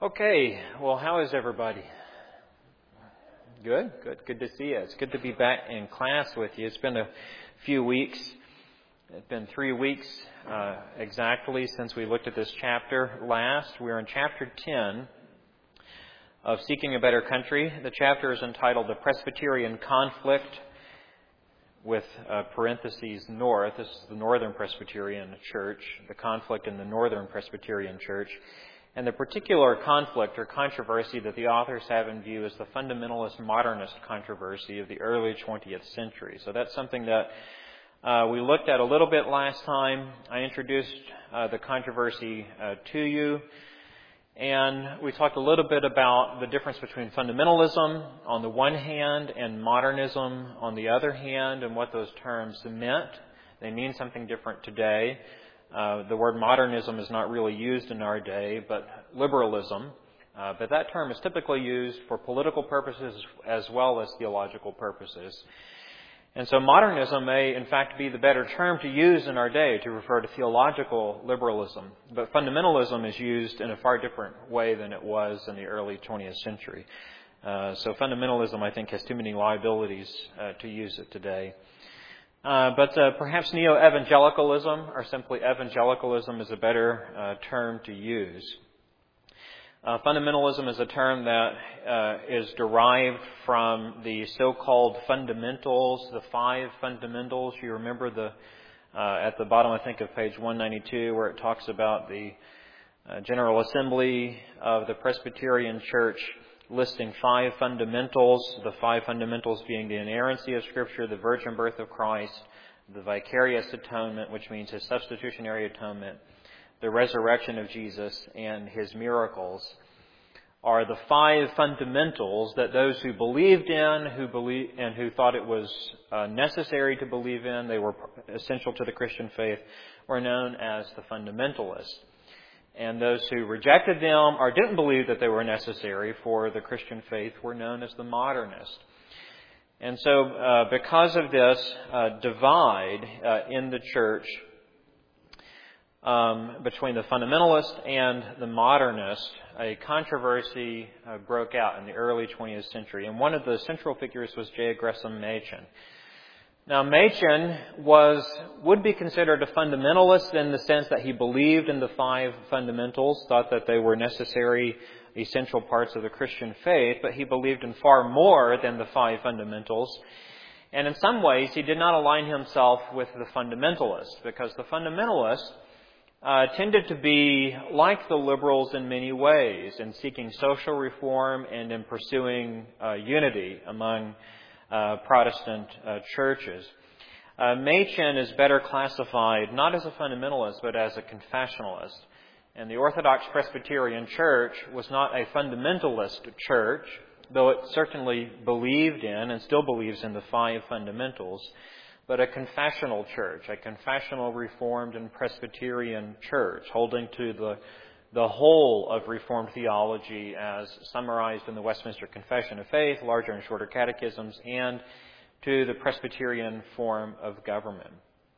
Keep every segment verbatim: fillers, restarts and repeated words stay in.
Okay, well, how is everybody? Good, good, good to see you. It's good to be back in class with you. It's been a few weeks. It's been three weeks uh, exactly since we looked at this chapter last. We're in chapter ten of Seeking a Better Country. The chapter is entitled The Presbyterian Conflict, with uh, parentheses north. This is the Northern Presbyterian Church, the conflict in the Northern Presbyterian Church. And the particular conflict or controversy that the authors have in view is the fundamentalist modernist controversy of the early twentieth century. So that's something that uh, we looked at a little bit last time. I introduced uh, the controversy uh, to you. And we talked a little bit about the difference between fundamentalism on the one hand and modernism on the other hand, and what those terms meant. They mean something different today. Uh, the word modernism is not really used in our day, but liberalism. Uh, but that term is typically used for political purposes as well as theological purposes. And so modernism may, in fact, be the better term to use in our day to refer to theological liberalism. But fundamentalism is used in a far different way than it was in the early twentieth century. Uh, so fundamentalism, I think, has too many liabilities uh, to use it today. Uh, but uh, perhaps neo-evangelicalism or simply evangelicalism is a better uh, term to use. Uh, fundamentalism is a term that uh, is derived from the so-called fundamentals, the five fundamentals. You remember the uh, at the bottom, I think, of page one ninety-two, where it talks about the uh, General Assembly of the Presbyterian Church listing five fundamentals, the five fundamentals being the inerrancy of Scripture, the virgin birth of Christ, the vicarious atonement, which means His substitutionary atonement, the resurrection of Jesus, and His miracles, are the five fundamentals that those who believed in, who believe, and who thought it was uh, necessary to believe in, they were essential to the Christian faith, were known as the fundamentalists. And those who rejected them or didn't believe that they were necessary for the Christian faith were known as the modernists. And so uh, because of this uh, divide uh, in the church um, between the fundamentalist and the modernist, a controversy uh, broke out in the early twentieth century. And one of the central figures was J. Gresham Machen. Now, Machen was, would be considered a fundamentalist in the sense that he believed in the five fundamentals, thought that they were necessary, essential parts of the Christian faith, but he believed in far more than the five fundamentals. And in some ways, he did not align himself with the fundamentalists, because the fundamentalists uh, tended to be like the liberals in many ways, in seeking social reform and in pursuing uh, unity among Uh, Protestant uh, churches. Uh, Machen is better classified not as a fundamentalist, but as a confessionalist. And the Orthodox Presbyterian Church was not a fundamentalist church, though it certainly believed in and still believes in the five fundamentals, but a confessional church, a confessional Reformed and Presbyterian church, holding to the the whole of Reformed theology as summarized in the Westminster Confession of Faith, larger and shorter catechisms, and to the Presbyterian form of government.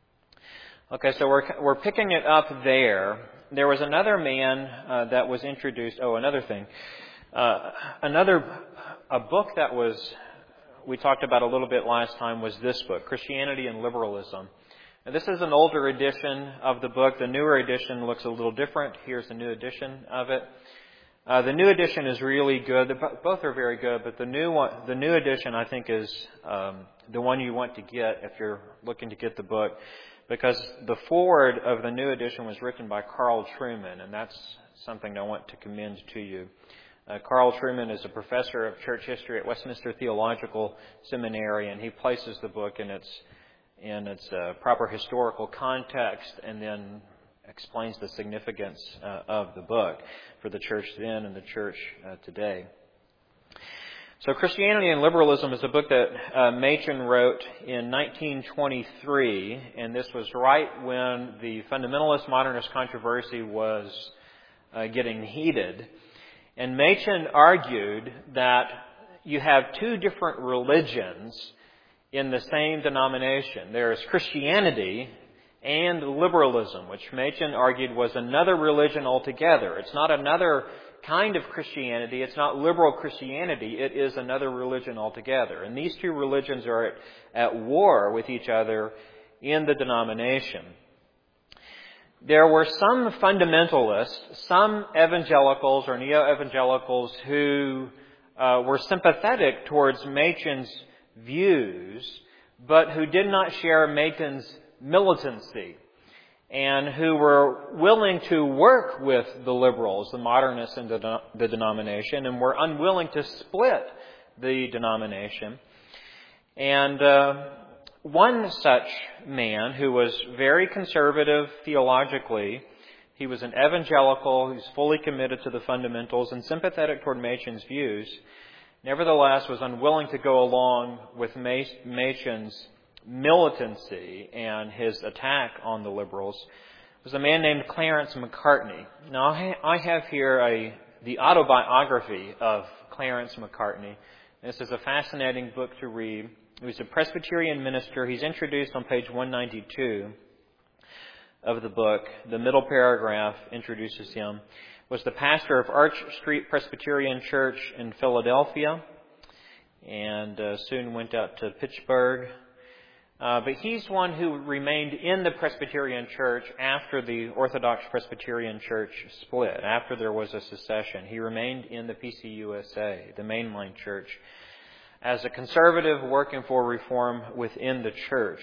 Okay, so we're we're picking it up there. There was another man uh, that was introduced. Oh, another thing. Uh, another a book that was we talked about a little bit last time was this book, Christianity and Liberalism. Now, this is an older edition of the book. The newer edition looks a little different. Here's the new edition of it. Uh, the new edition is really good. Both are very good, but the new one, the new edition, I think, is um, the one you want to get if you're looking to get the book, because the foreword of the new edition was written by Carl Trueman, and that's something I want to commend to you. Uh, Carl Trueman is a professor of church history at Westminster Theological Seminary, and he places the book in its in its uh, proper historical context, and then explains the significance uh, of the book for the church then and the church uh, today. So Christianity and Liberalism is a book that uh, Machen wrote in nineteen twenty-three, and this was right when the fundamentalist modernist controversy was uh, getting heated. And Machen argued that you have two different religions in the same denomination. There is Christianity and liberalism, which Machen argued was another religion altogether. It's not another kind of Christianity. It's not liberal Christianity. It is another religion altogether. And these two religions are at, at war with each other in the denomination. There were some fundamentalists, some evangelicals or neo-evangelicals who uh, were sympathetic towards Machen's views, but who did not share Machen's militancy, and who were willing to work with the liberals, the modernists in the, the denomination, and were unwilling to split the denomination. And uh, one such man who was very conservative theologically, he was an evangelical who's fully committed to the fundamentals and sympathetic toward Machen's views, nevertheless was unwilling to go along with Machen's militancy and his attack on the liberals, was a man named Clarence Macartney. Now, I have here a the autobiography of Clarence Macartney. This is a fascinating book to read. He was a Presbyterian minister. He's introduced on page one ninety-two of the book. The middle paragraph introduces him. Was the pastor of Arch Street Presbyterian Church in Philadelphia, and uh, soon went out to Pittsburgh. Uh, but he's one who remained in the Presbyterian Church after the Orthodox Presbyterian Church split, after there was a secession. He remained in the P C U S A, the mainline church, as a conservative working for reform within the church.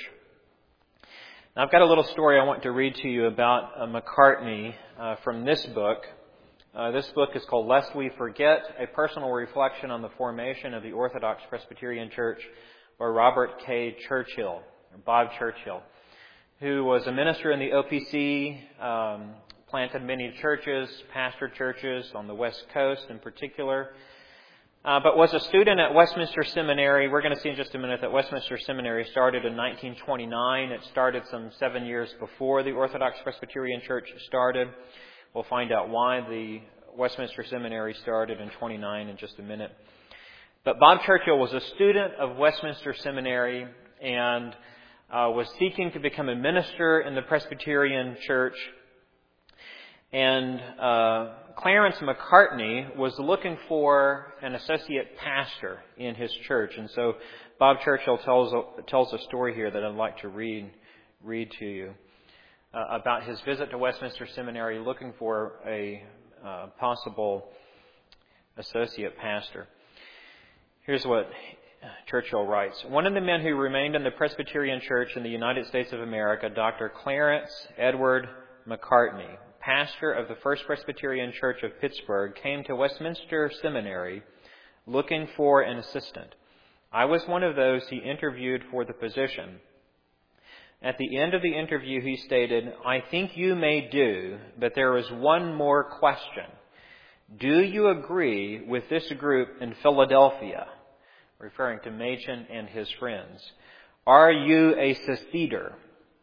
Now, I've got a little story I want to read to you about uh, Macartney uh, from this book. Uh, this book is called Lest We Forget, a personal reflection on the formation of the Orthodox Presbyterian Church by Robert K. Churchill, or Bob Churchill, who was a minister in the O P C, um, planted many churches, pastored churches on the West Coast in particular, uh, but was a student at Westminster Seminary. We're going to see in just a minute that Westminster Seminary started in nineteen twenty-nine. It started some seven years before the Orthodox Presbyterian Church started. We'll find out why the Westminster Seminary started in twenty-nine in just a minute. But Bob Churchill was a student of Westminster Seminary and uh, was seeking to become a minister in the Presbyterian Church. And uh, Clarence Macartney was looking for an associate pastor in his church. And so Bob Churchill tells a, tells a story here that I'd like to read, read to you uh, about his visit to Westminster Seminary looking for a uh, possible associate pastor. Here's what Churchill writes. One of the men who remained in the Presbyterian Church in the United States of America, Doctor Clarence Edward Macartney, pastor of the First Presbyterian Church of Pittsburgh, came to Westminster Seminary looking for an assistant. I was one of those he interviewed for the position. At the end of the interview, he stated, "I think you may do, but there is one more question. Do you agree with this group in Philadelphia?" Referring to Machen and his friends. "Are you a seceder?"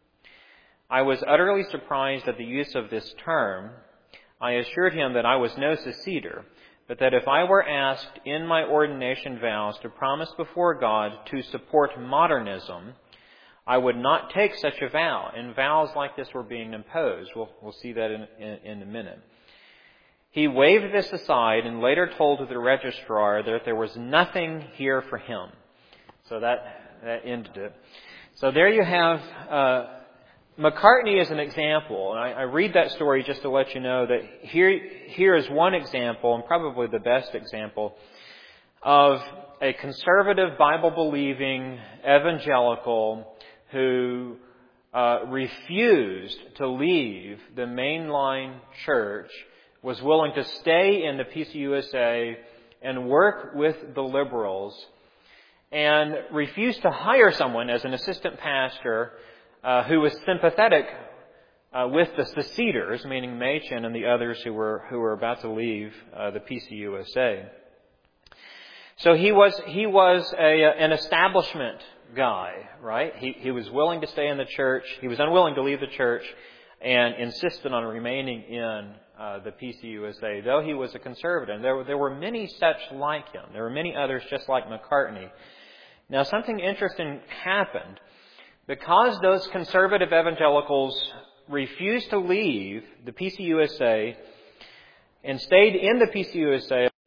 I was utterly surprised at the use of this term. I assured him that I was no seceder, but that if I were asked in my ordination vows to promise before God to support modernism, I would not take such a vow. And vows like this were being imposed. We'll, we'll see that in, in, in a minute. He waved this aside and later told the registrar that there was nothing here for him. So that, that ended it. So there you have uh, Macartney as an example. And I, I read that story just to let you know that here, here is one example, and probably the best example, of a conservative, Bible-believing evangelical who uh, refused to leave the mainline church, was willing to stay in the P C U S A and work with the liberals, and refused to hire someone as an assistant pastor uh, who was sympathetic uh, with the seceders, meaning Machen and the others who were who were about to leave uh, the P C U S A. So he was he was a, an establishment guy, right? He he was willing to stay in the church. He was unwilling to leave the church, and insisted on remaining in uh, the P C U S A, though he was a conservative. There, there were many such like him. There were many others just like Macartney. Now, something interesting happened. Because those conservative evangelicals refused to leave the P C U S A and stayed in the P C U S A,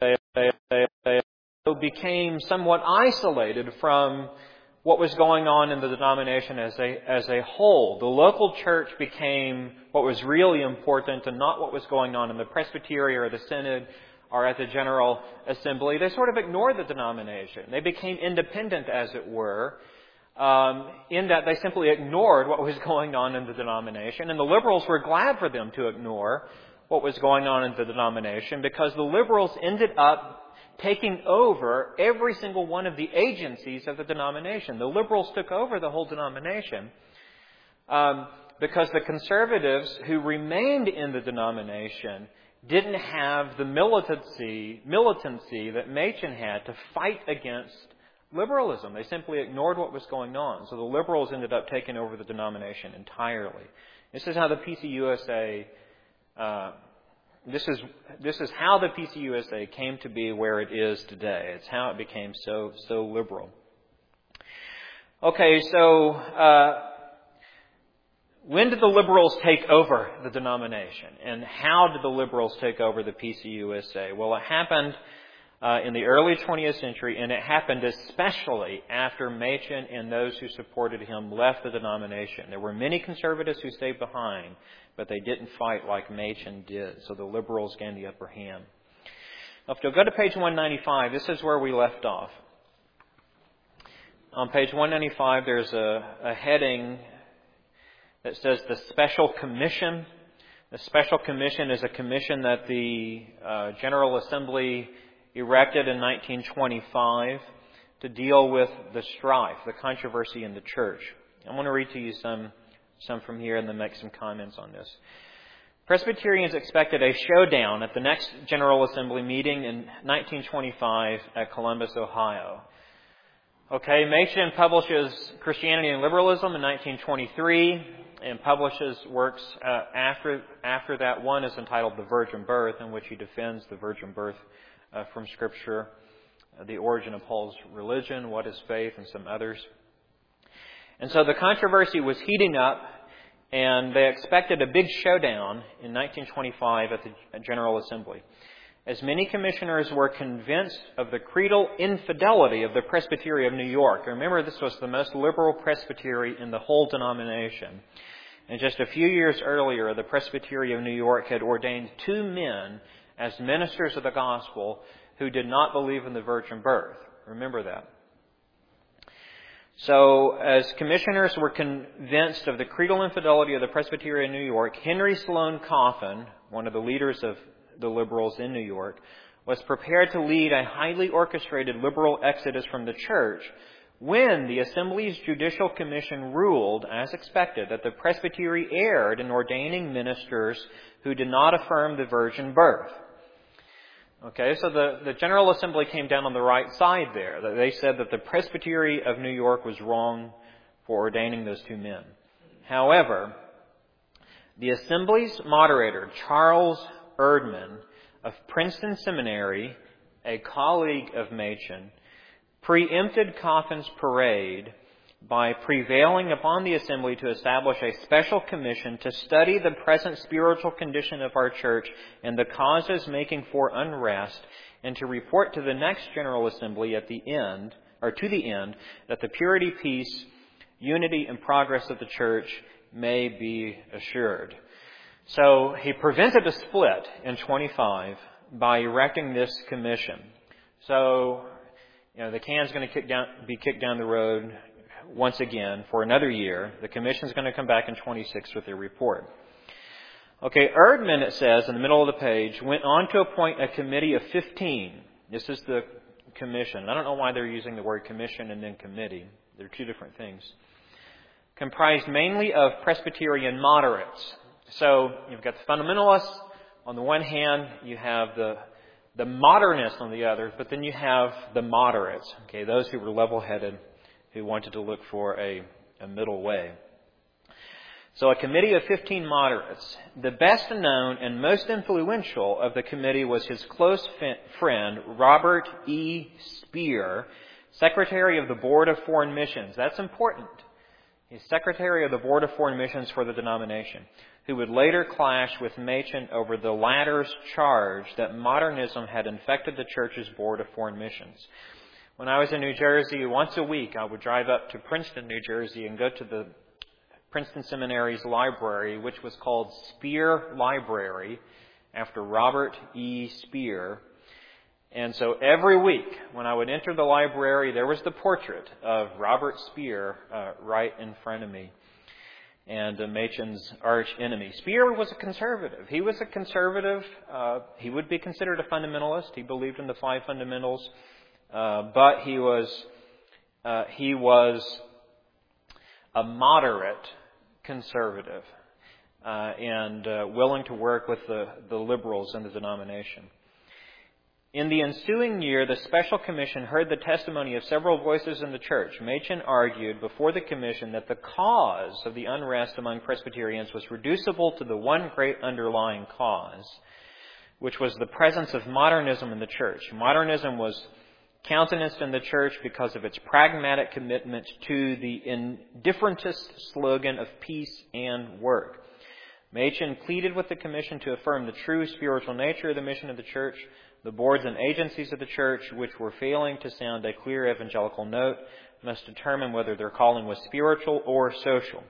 became somewhat isolated from what was going on in the denomination as a, as a whole. The local church became what was really important and not what was going on in the presbytery or the synod or at the General Assembly. They sort of ignored the denomination. They became independent, as it were, um, in that they simply ignored what was going on in the denomination. And the liberals were glad for them to ignore what was going on in the denomination, because the liberals ended up taking over every single one of the agencies of the denomination. The liberals took over the whole denomination um, because the conservatives who remained in the denomination didn't have the militancy, militancy that Machen had to fight against liberalism. They simply ignored what was going on. So the liberals ended up taking over the denomination entirely. This is how the P C U S A uh, This is this is how the P C U S A came to be where it is today. It's how it became so so liberal. Okay, so uh, when did the liberals take over the denomination, and how did the liberals take over the P C U S A? Well, it happened uh, in the early twentieth century, and it happened especially after Machen and those who supported him left the denomination. There were many conservatives who stayed behind, but they didn't fight like Machen did, so the liberals gained the upper hand. Now, if you'll go to page one ninety-five, this is where we left off. On page one ninety-five, there's a, a heading that says the Special Commission. The Special Commission is a commission that the uh, General Assembly erected in nineteen twenty-five to deal with the strife, the controversy in the church. I want to read to you some some from here and then make some comments on this. Presbyterians expected a showdown at the next General Assembly meeting in nineteen twenty-five at Columbus, Ohio. Okay, Machen publishes Christianity and Liberalism in nineteen twenty-three and publishes works uh, after after that. One is entitled The Virgin Birth, in which he defends the virgin birth uh, from Scripture, uh, the origin of Paul's religion, what is faith, and some others. And so the controversy was heating up, and they expected a big showdown in nineteen twenty-five at the General Assembly. As many commissioners were convinced of the creedal infidelity of the Presbytery of New York. Remember, this was the most liberal presbytery in the whole denomination. And just a few years earlier, the Presbytery of New York had ordained two men as ministers of the gospel who did not believe in the virgin birth. Remember that. So, as commissioners were convinced of the creedal infidelity of the Presbytery of New York, Henry Sloane Coffin, one of the leaders of the liberals in New York, was prepared to lead a highly orchestrated liberal exodus from the church when the Assembly's Judicial Commission ruled, as expected, that the Presbytery erred in ordaining ministers who did not affirm the virgin birth. Okay, so the, the General Assembly came down on the right side there. They said that the Presbytery of New York was wrong for ordaining those two men. However, the Assembly's moderator, Charles Erdman of Princeton Seminary, a colleague of Machen, preempted Coffin's parade by prevailing upon the Assembly to establish a special commission to study the present spiritual condition of our church and the causes making for unrest, and to report to the next General Assembly at the end, or to the end, that the purity, peace, unity, and progress of the church may be assured. So he prevented a split in twenty-five by erecting this commission. So, you know, the can's going to kick down, be kicked down the road once again for another year. The commission's going to come back in twenty-six with their report. Okay, Erdman, it says in the middle of the page, went on to appoint a committee of fifteen. This is the commission. I don't know why they're using the word commission and then committee. They're two different things. Comprised mainly of Presbyterian moderates. So you've got the fundamentalists on the one hand, you have the the modernists on the other, but then you have the moderates. Okay, those who were level-headed, who wanted to look for a, a middle way. So a committee of fifteen moderates. The best known and most influential of the committee was his close friend, Robert E. Speer, Secretary of the Board of Foreign Missions. That's important. He's Secretary of the Board of Foreign Missions for the denomination. who would later clash with Machen over the latter's charge that modernism had infected the church's Board of Foreign Missions. When I was in New Jersey, once a week I would drive up to Princeton, New Jersey, and go to the Princeton Seminary's library, which was called Speer Library, after Robert E. Speer. And so every week, when I would enter the library, there was the portrait of Robert Speer uh, right in front of me, and uh, Machen's arch enemy. Speer was a conservative. He was a conservative. Uh, he would be considered a fundamentalist. He believed in the five fundamentals, uh, but he was uh, he was a moderate conservative uh, and uh, willing to work with the, the liberals in the denomination. In the ensuing year, the Special Commission heard the testimony of several voices in the church. Machen argued before the Commission that the cause of the unrest among Presbyterians was reducible to the one great underlying cause, which was the presence of modernism in the church. Modernism was countenanced in the church because of its pragmatic commitment to the indifferentist slogan of peace and work. Machen pleaded with the Commission to affirm the true spiritual nature of the mission of the church. The boards and agencies of the church, which were failing to sound a clear evangelical note, must determine whether their calling was spiritual or social.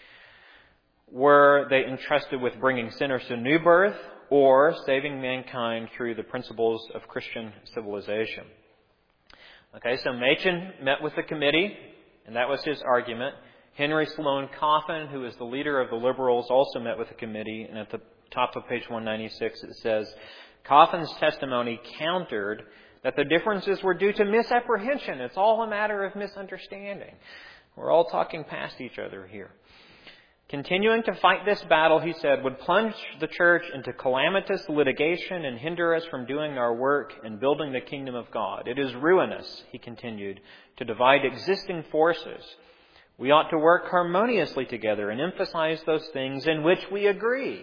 Were they entrusted with bringing sinners to new birth or saving mankind through the principles of Christian civilization? Okay, so Machen met with the committee, and that was his argument. Henry Sloane Coffin, who is the leader of the Liberals, also met with the committee, and at the top of page one ninety-six it says, Coffin's testimony countered that the differences were due to misapprehension. It's all a matter of misunderstanding. We're all talking past each other here. Continuing to fight this battle, he said, would plunge the church into calamitous litigation and hinder us from doing our work and building the kingdom of God. It is ruinous, he continued, to divide existing forces. We ought to work harmoniously together and emphasize those things in which we agree.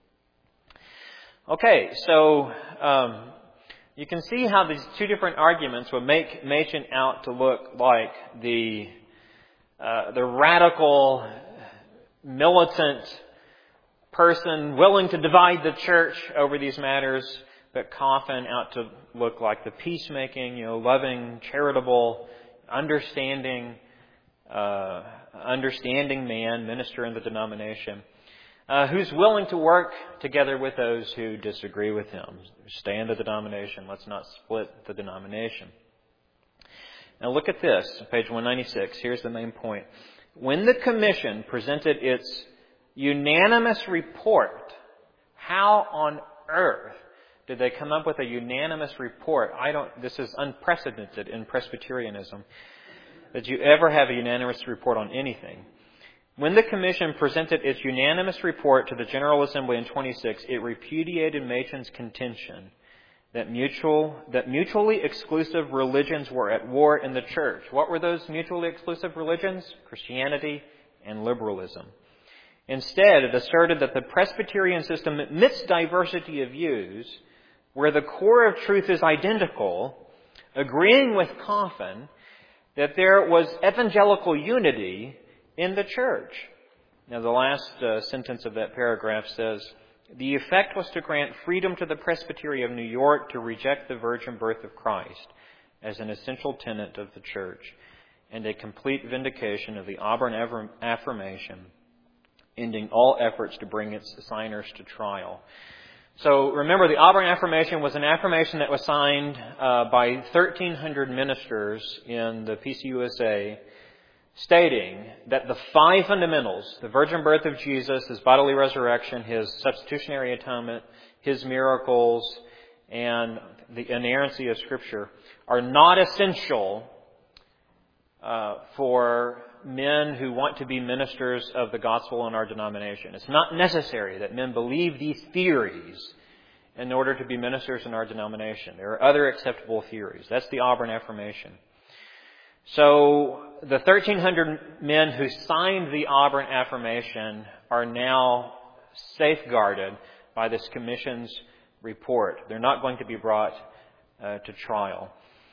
Okay, so um, you can see how these two different arguments would make Machen out to look like the uh, the radical, militant person willing to divide the church over these matters, but Coffin out to look like the peacemaking, you know, loving, charitable, understanding, uh, understanding man, minister in the denomination. Uh, who's willing to work together with those who disagree with him. Stay in the denomination. Let's not split the denomination. Now look at this, page one ninety-six. Here's the main point. When the Commission presented its unanimous report, how on earth did they come up with a unanimous report? I don't. This is unprecedented in Presbyterianism, that you ever have a unanimous report on anything. When the Commission presented its unanimous report to the General Assembly in twenty-six, it repudiated Machen's contention that mutual that mutually exclusive religions were at war in the church. What were those mutually exclusive religions? Christianity and liberalism. Instead, it asserted that the Presbyterian system admits diversity of views, where the core of truth is identical, agreeing with Coffin that there was evangelical unity in the church. Now, the last uh, sentence of that paragraph says, the effect was to grant freedom to the Presbytery of New York to reject the virgin birth of Christ as an essential tenet of the church, and a complete vindication of the Auburn Affirmation, ending all efforts to bring its signers to trial. So remember, the Auburn Affirmation was an affirmation that was signed uh, by thirteen hundred ministers in the P C U S A, stating that the five fundamentals, the virgin birth of Jesus, His bodily resurrection, His substitutionary atonement, His miracles, and the inerrancy of Scripture, are not essential uh, for men who want to be ministers of the gospel in our denomination. It's not necessary that men believe these theories in order to be ministers in our denomination. There are other acceptable theories. That's the Auburn Affirmation. So the thirteen hundred men who signed the Auburn Affirmation are now safeguarded by this Commission's report. They're not going to be brought uh, to trial.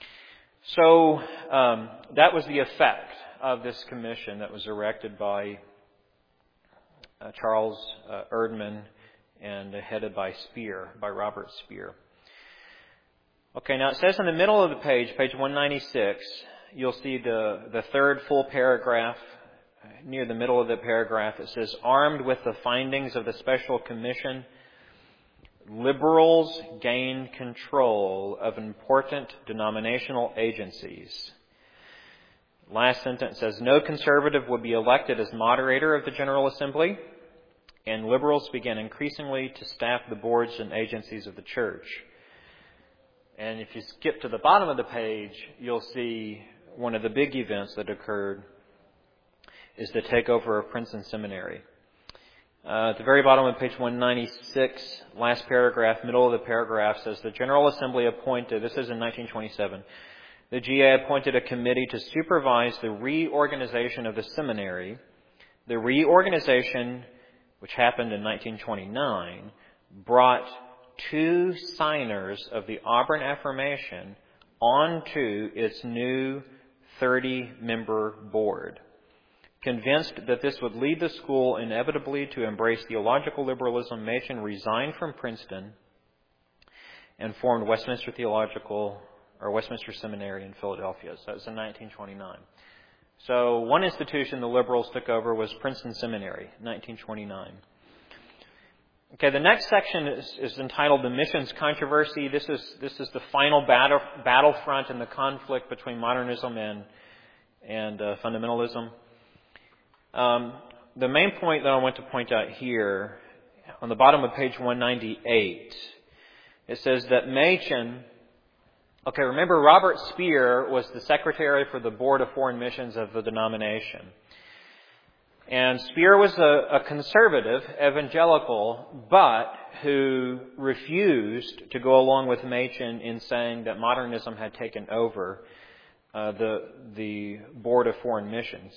So um, that was the effect of this commission that was erected by uh, Charles uh, Erdman, and uh, headed by Spear, by Robert Spear. Okay, now it says in the middle of the page, page one ninety-six, you'll see the, the third full paragraph. Near the middle of the paragraph, it says, armed with the findings of the Special Commission, liberals gained control of important denominational agencies. Last sentence says, no conservative would be elected as moderator of the General Assembly, and liberals began increasingly to staff the boards and agencies of the church. And if you skip to the bottom of the page, you'll see one of the big events that occurred is the takeover of Princeton Seminary. Uh, at the very bottom of page one ninety-six, last paragraph, middle of the paragraph, says the General Assembly appointed, this is in nineteen twenty-seven, the G A appointed a committee to supervise the reorganization of the seminary. The reorganization, which happened in nineteen twenty-nine, brought two signers of the Auburn Affirmation onto its new thirty-member board. Convinced that this would lead the school inevitably to embrace theological liberalism, Machen resigned from Princeton and formed Westminster Theological or Westminster Seminary in Philadelphia. So that was in nineteen twenty-nine. So one institution the liberals took over was Princeton Seminary, nineteen twenty-nine. Okay, the next section is, is entitled The Missions Controversy. This is this is the final battle, battlefront in the conflict between modernism and and uh, fundamentalism. Um, the main point that I want to point out here, on the bottom of page one ninety-eight, it says that Machen, okay, remember Robert Spear was the secretary for the Board of Foreign Missions of the denomination. And Spear was a, a conservative, evangelical, but who refused to go along with Machen in saying that modernism had taken over uh, the, the Board of Foreign Missions.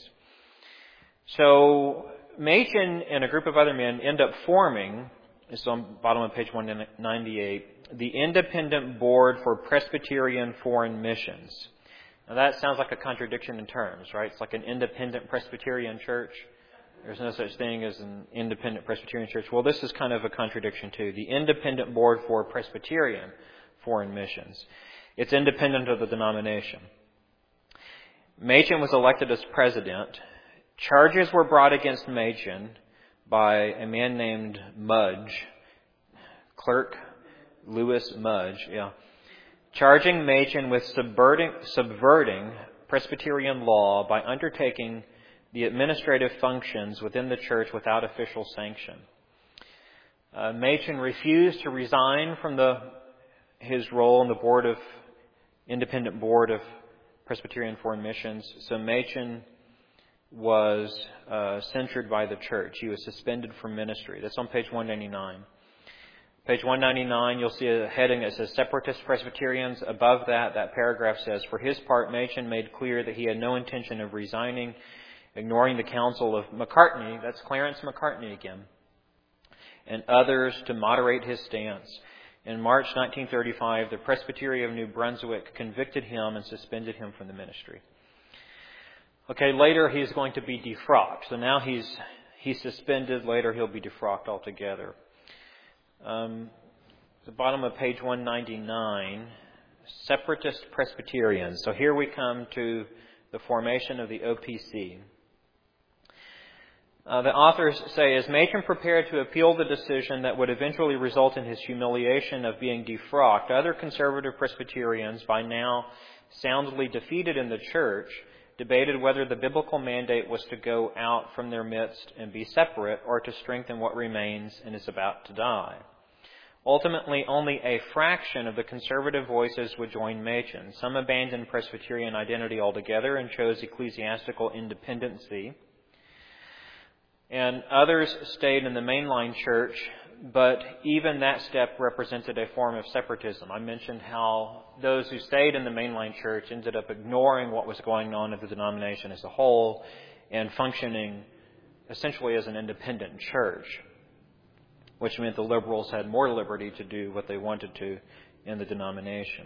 So Machen and a group of other men end up forming, this is on the bottom of page one ninety-eight, the Independent Board for Presbyterian Foreign Missions. Now that sounds like a contradiction in terms, right? It's like an independent Presbyterian church. There's no such thing as an independent Presbyterian church. Well, this is kind of a contradiction too. The Independent Board for Presbyterian Foreign Missions. It's independent of the denomination. Machen was elected as president. Charges were brought against Machen by a man named Mudge, Clerk Lewis Mudge, yeah, charging Machen with subverting, subverting Presbyterian law by undertaking the administrative functions within the church without official sanction. Uh, Machen refused to resign from the his role in the board of independent board of Presbyterian Foreign Missions, so Machen was uh, censured by the church. He was suspended from ministry. That's on page one ninety-nine. Page one ninety-nine, you'll see a heading that says Separatist Presbyterians. Above that, that paragraph says, for his part, Machen made clear that he had no intention of resigning, ignoring the counsel of Macartney, that's Clarence Macartney again, and others to moderate his stance. In March nineteen thirty-five, the Presbytery of New Brunswick convicted him and suspended him from the ministry. Okay, later he's going to be defrocked. So now he's he's suspended. Later he'll be defrocked altogether. Um, the bottom of page one ninety-nine, Separatist Presbyterians. So here we come to the formation of the O P C. Uh, the authors say, as Machen prepared to appeal the decision that would eventually result in his humiliation of being defrocked, other conservative Presbyterians, by now soundly defeated in the church, debated whether the biblical mandate was to go out from their midst and be separate or to strengthen what remains and is about to die. Ultimately, only a fraction of the conservative voices would join Machen. Some abandoned Presbyterian identity altogether and chose ecclesiastical independency. And others stayed in the mainline church, but even that step represented a form of separatism. I mentioned how those who stayed in the mainline church ended up ignoring what was going on in the denomination as a whole and functioning essentially as an independent church, which meant the liberals had more liberty to do what they wanted to in the denomination.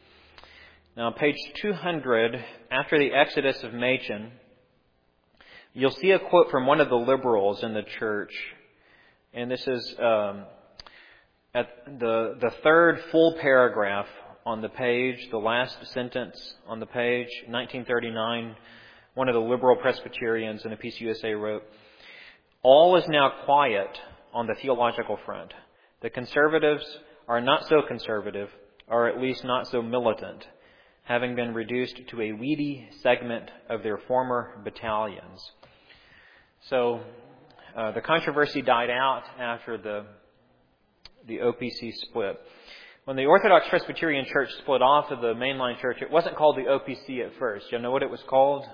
Now, page two hundred, after the exodus of Machen, you'll see a quote from one of the liberals in the church. And this is um, at the, the third full paragraph on the page, the last sentence on the page, nineteen thirty-nine. One of the liberal Presbyterians in the Peace U S A wrote, "All is now quiet on the theological front. The conservatives are not so conservative, or at least not so militant, having been reduced to a weedy segment of their former battalions." So uh, the controversy died out after the the O P C split. When the Orthodox Presbyterian Church split off of the mainline church, it wasn't called the O P C at first. You know what it was called?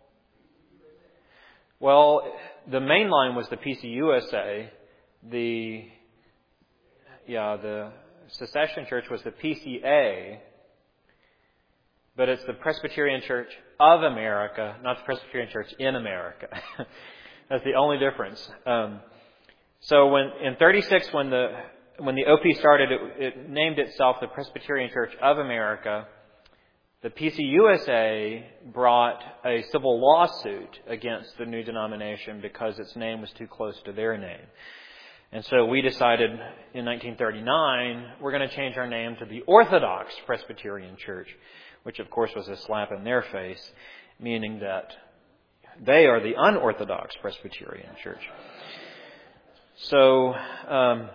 Well, the mainline was the P C U S A. The yeah, the secession church was the P C A. But it's the Presbyterian Church of America, not the Presbyterian Church in America. That's the only difference. Um, so when in thirty-six, when the when the O P started, it, it named itself the Presbyterian Church of America. The P C U S A brought a civil lawsuit against the new denomination because its name was too close to their name. And so we decided in nineteen thirty-nine, we're going to change our name to the Orthodox Presbyterian Church, which of course was a slap in their face, meaning that they are the unorthodox Presbyterian Church. So, um,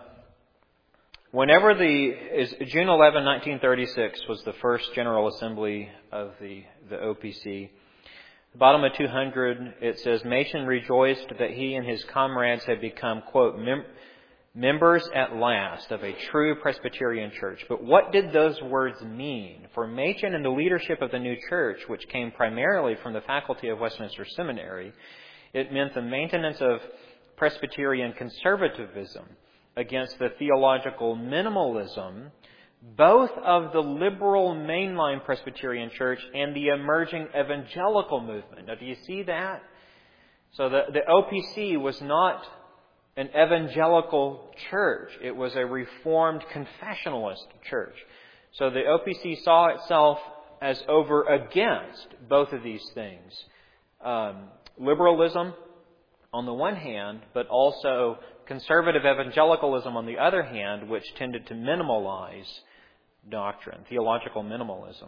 whenever the is June eleventh, nineteen thirty-six was the first General Assembly of the, the O P C. At the bottom of two hundred, it says, "Machen rejoiced that he and his comrades had become, quote, mem- members at last of a true Presbyterian church." But what did those words mean? For Machen and the leadership of the new church, which came primarily from the faculty of Westminster Seminary, it meant the maintenance of Presbyterian conservatism against the theological minimalism both of the liberal mainline Presbyterian church and the emerging evangelical movement. Now, do you see that? So the, the O P C was not an evangelical church. It was a Reformed confessionalist church. So the O P C saw itself as over against both of these things. Um, liberalism on the one hand, but also conservative evangelicalism on the other hand, which tended to minimalize doctrine, theological minimalism.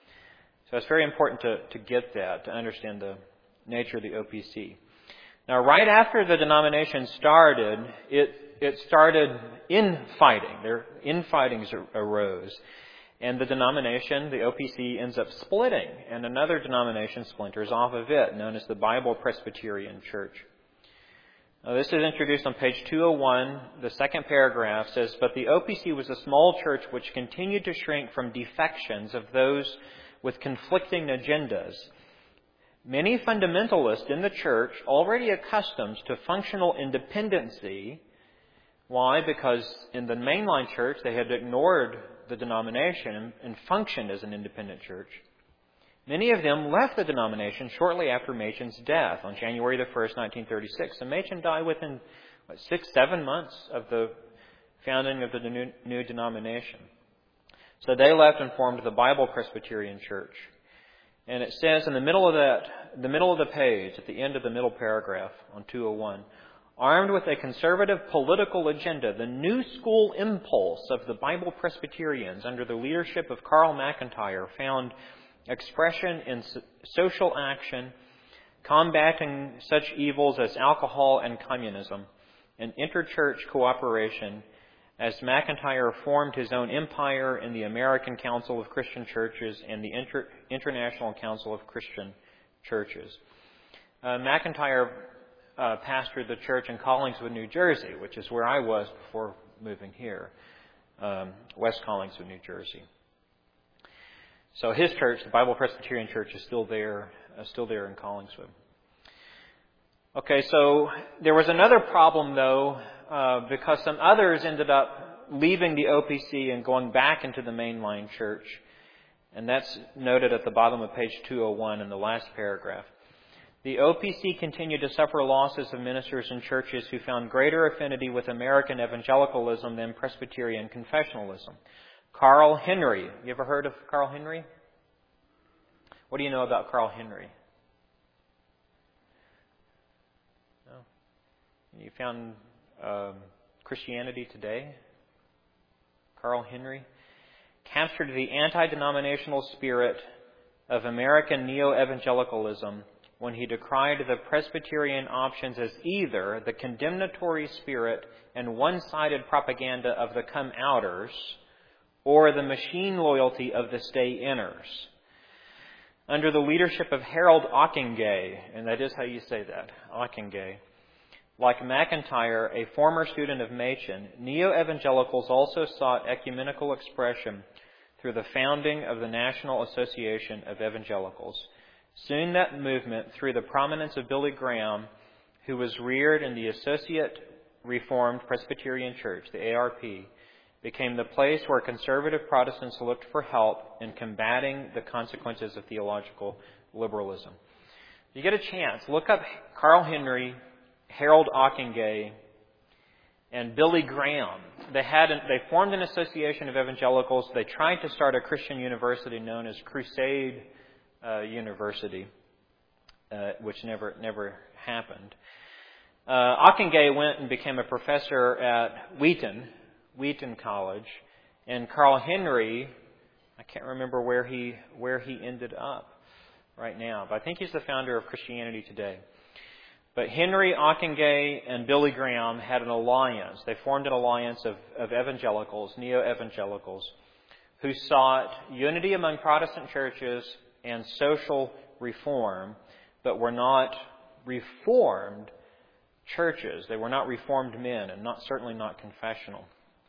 So it's very important to, to get that, to understand the nature of the O P C. Now, right after the denomination started, it it started infighting. There infightings arose. And the denomination, the O P C, ends up splitting, and another denomination splinters off of it, known as the Bible Presbyterian Church. Now, this is introduced on page two oh one. The second paragraph says, "But the O P C was a small church which continued to shrink from defections of those with conflicting agendas. Many fundamentalists in the church, already accustomed to functional independency," why? Because in the mainline church they had ignored the denomination and functioned as an independent church. Many of them left the denomination shortly after Machen's death on January the first, nineteen thirty-six. And Machen died within what, six, seven months of the founding of the new, new denomination. So they left and formed the Bible Presbyterian Church. And it says in the middle of that, the middle of the page, at the end of the middle paragraph on two oh one, "Armed with a conservative political agenda, the new school impulse of the Bible Presbyterians under the leadership of Carl McIntyre found expression in social action, combating such evils as alcohol and communism, and interchurch cooperation, as McIntyre formed his own empire in the American Council of Christian Churches and the Inter- International Council of Christian Churches." Uh, McIntyre uh, pastored the church in Collingswood, New Jersey, which is where I was before moving here, um, West Collingswood, New Jersey. So his church, the Bible Presbyterian Church, is still there, uh, still there in Collingswood. Okay, so there was another problem, though, uh, because some others ended up leaving the O P C and going back into the mainline church. And that's noted at the bottom of page two oh one in the last paragraph. The O P C continued to suffer losses of ministers and churches who found greater affinity with American evangelicalism than Presbyterian confessionalism. Carl Henry. You ever heard of Carl Henry? What do you know about Carl Henry? You found um, Christianity Today. Carl Henry captured the anti-denominational spirit of American neo-evangelicalism when he decried the Presbyterian options as either the condemnatory spirit and one-sided propaganda of the come-outers or the machine loyalty of the stay-inners. Under the leadership of Harold Ockenga, and that is how you say that, Ockenga, like McIntyre, a former student of Machen, neo-evangelicals also sought ecumenical expression through the founding of the National Association of Evangelicals. Soon that movement, through the prominence of Billy Graham, who was reared in the Associate Reformed Presbyterian Church, the A R P, became the place where conservative Protestants looked for help in combating the consequences of theological liberalism. You get a chance, look up Carl Henry, Harold Ockenga, and Billy Graham. They had an, they formed an association of evangelicals. They tried to start a Christian university known as Crusade uh, University, uh, which never never happened. Uh, Ockenga went and became a professor at Wheaton, Wheaton College, and Carl Henry, I can't remember where he where he ended up right now, but I think he's the founder of Christianity Today. But Henry Ockenga and Billy Graham had an alliance. They formed an alliance of, of evangelicals, neo-evangelicals, who sought unity among Protestant churches and social reform, but were not reformed churches. They were not reformed men, and not certainly not confessional.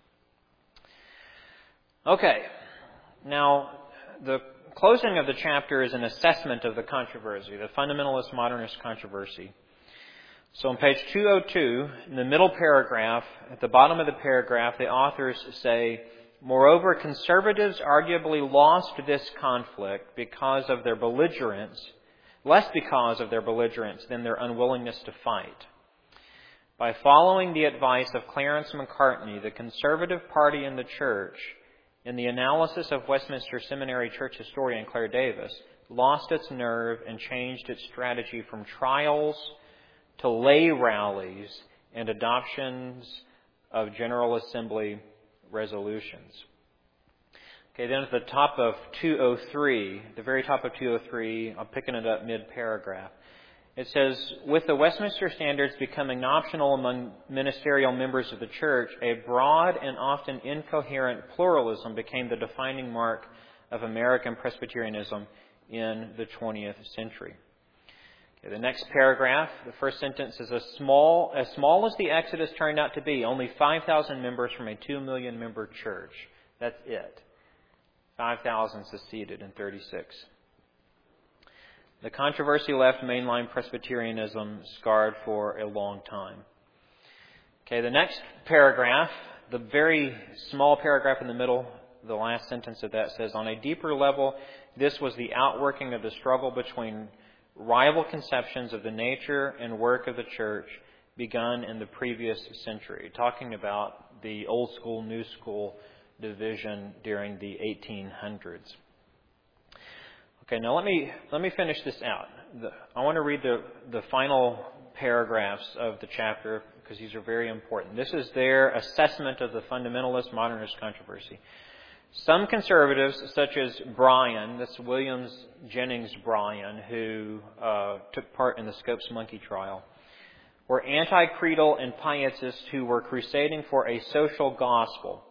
Okay, now the closing of the chapter is an assessment of the controversy, the fundamentalist modernist controversy. So on page two oh two, in the middle paragraph, at the bottom of the paragraph, the authors say, moreover, conservatives arguably lost this conflict because of their belligerence, less because of their belligerence than their unwillingness to fight. By following the advice of Clarence Macartney, the conservative party in the church, in the analysis of Westminster Seminary church historian Claire Davis, lost its nerve and changed its strategy from trials to lay rallies and adoptions of General Assembly resolutions. Okay, then at the top of two oh three, the very top of two oh three, I'm picking it up mid-paragraph. It says, with the Westminster Standards becoming optional among ministerial members of the church, a broad and often incoherent pluralism became the defining mark of American Presbyterianism in the twentieth century. Okay, the next paragraph, the first sentence is a small, as small as the Exodus turned out to be, only five thousand members from a two million member church. That's it. five thousand seceded in thirty-six. The controversy left mainline Presbyterianism scarred for a long time. Okay, the next paragraph, the very small paragraph in the middle, the last sentence of that says, on a deeper level, this was the outworking of the struggle between rival conceptions of the nature and work of the church begun in the previous century, talking about the old school, new school division during the eighteen hundreds. Okay, now let me let me finish this out. The, I want to read the, the final paragraphs of the chapter because these are very important. This is their assessment of the fundamentalist modernist controversy. Some conservatives, such as Bryan, that's Williams Jennings Bryan, who uh, took part in the Scopes Monkey trial, were anti-creedal and pietists who were crusading for a social gospel.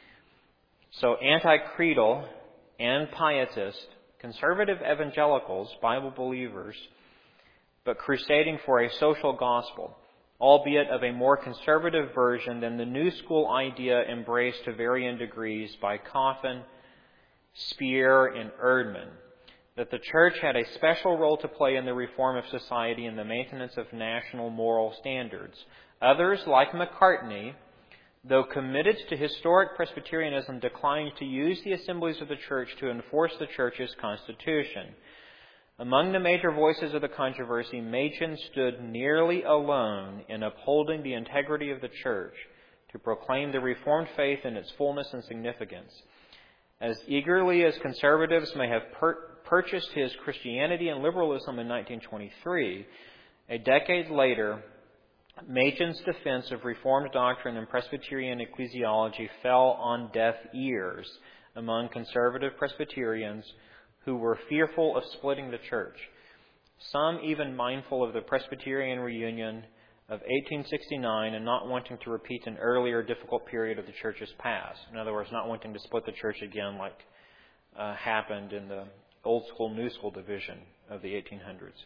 So anti-creedal and pietist, conservative evangelicals, Bible believers, but crusading for a social gospel, albeit of a more conservative version than the New School idea embraced to varying degrees by Coffin, Spear, and Erdman, that the church had a special role to play in the reform of society and the maintenance of national moral standards. Others, like Macartney, though committed to historic Presbyterianism, declined to use the assemblies of the church to enforce the church's constitution. Among the major voices of the controversy, Machen stood nearly alone in upholding the integrity of the church to proclaim the Reformed faith in its fullness and significance. As eagerly as conservatives may have per- purchased his Christianity and liberalism in nineteen twenty-three, a decade later, Machen's defense of Reformed doctrine and Presbyterian ecclesiology fell on deaf ears among conservative Presbyterians who were fearful of splitting the church, some even mindful of the Presbyterian reunion of eighteen sixty-nine and not wanting to repeat an earlier difficult period of the church's past. In other words, not wanting to split the church again like uh, happened in the Old School, New School division of the eighteen hundreds.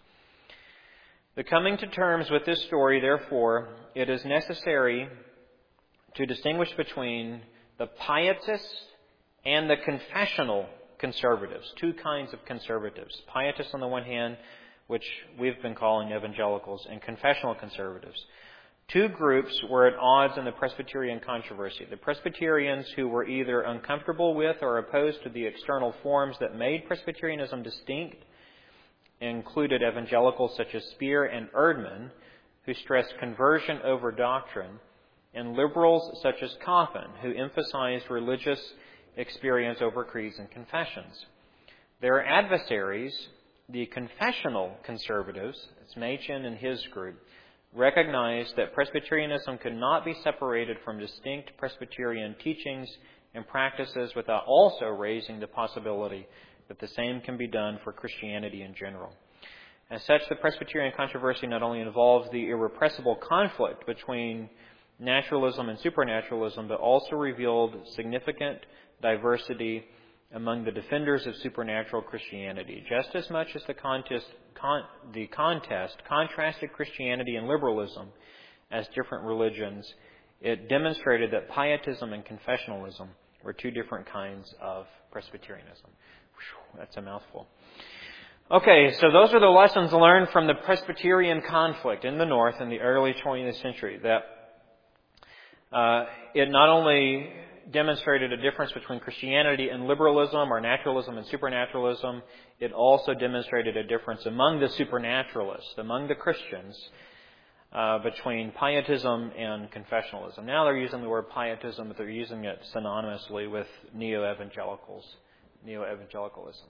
The coming to terms with this story, therefore, it is necessary to distinguish between the pietists and the confessional conservatives, two kinds of conservatives. Pietists on the one hand, which we've been calling evangelicals, and confessional conservatives. Two groups were at odds in the Presbyterian controversy. The Presbyterians who were either uncomfortable with or opposed to the external forms that made Presbyterianism distinct included evangelicals such as Speer and Erdman, who stressed conversion over doctrine, and liberals such as Coffin, who emphasized religious experience over creeds and confessions. Their adversaries, the confessional conservatives, it's Machen and his group, recognized that Presbyterianism could not be separated from distinct Presbyterian teachings and practices without also raising the possibility that the same can be done for Christianity in general. As such, the Presbyterian controversy not only involves the irrepressible conflict between naturalism and supernaturalism, but also revealed significant diversity among the defenders of supernatural Christianity. Just as much as the contest, con, the contest contrasted Christianity and liberalism as different religions, it demonstrated that pietism and confessionalism were two different kinds of Presbyterianism. Whew, that's a mouthful. Okay, so those are the lessons learned from the Presbyterian conflict in the North in the early twentieth century. That uh, it not only demonstrated a difference between Christianity and liberalism, or naturalism and supernaturalism, it also demonstrated a difference among the supernaturalists, among the Christians, uh, between pietism and confessionalism. Now they're using the word pietism, but they're using it synonymously with neo-evangelicals, neo-evangelicalism.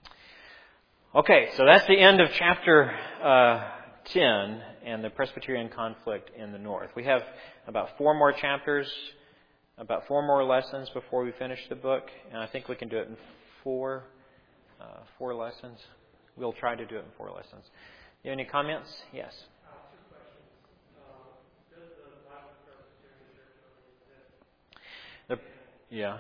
Okay, so that's the end of chapter uh, ten and the Presbyterian conflict in the North. We have about four more chapters, about four more lessons before we finish the book, and I think we can do it in four, uh, four lessons. We'll try to do it in four lessons. You have any comments? Yes. Uh, two questions. Uh, does the Bible Presbyterian Church exist? The, yeah.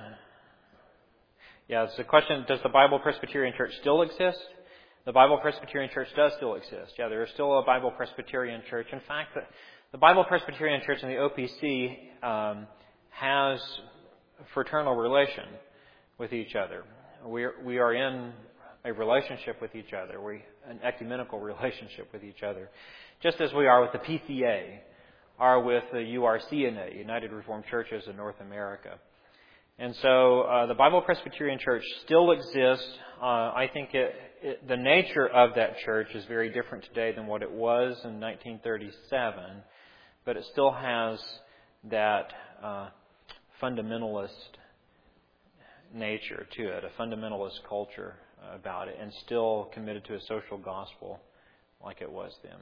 Yeah, it's the question, does the Bible Presbyterian Church still exist? The Bible Presbyterian Church does still exist. Yeah, there is still a Bible Presbyterian Church. In fact, the, the Bible Presbyterian Church and the O P C um, has fraternal relation with each other. We are, we are in a relationship with each other. We an ecumenical relationship with each other, just as we are with the P C A, are with the U R C N A, United Reformed Churches in North America. And so uh, the Bible Presbyterian Church still exists. Uh, I think it, it, the nature of that church is very different today than what it was in nineteen thirty-seven, but it still has that uh, fundamentalist nature to it, a fundamentalist culture about it, and still committed to a social gospel like it was then.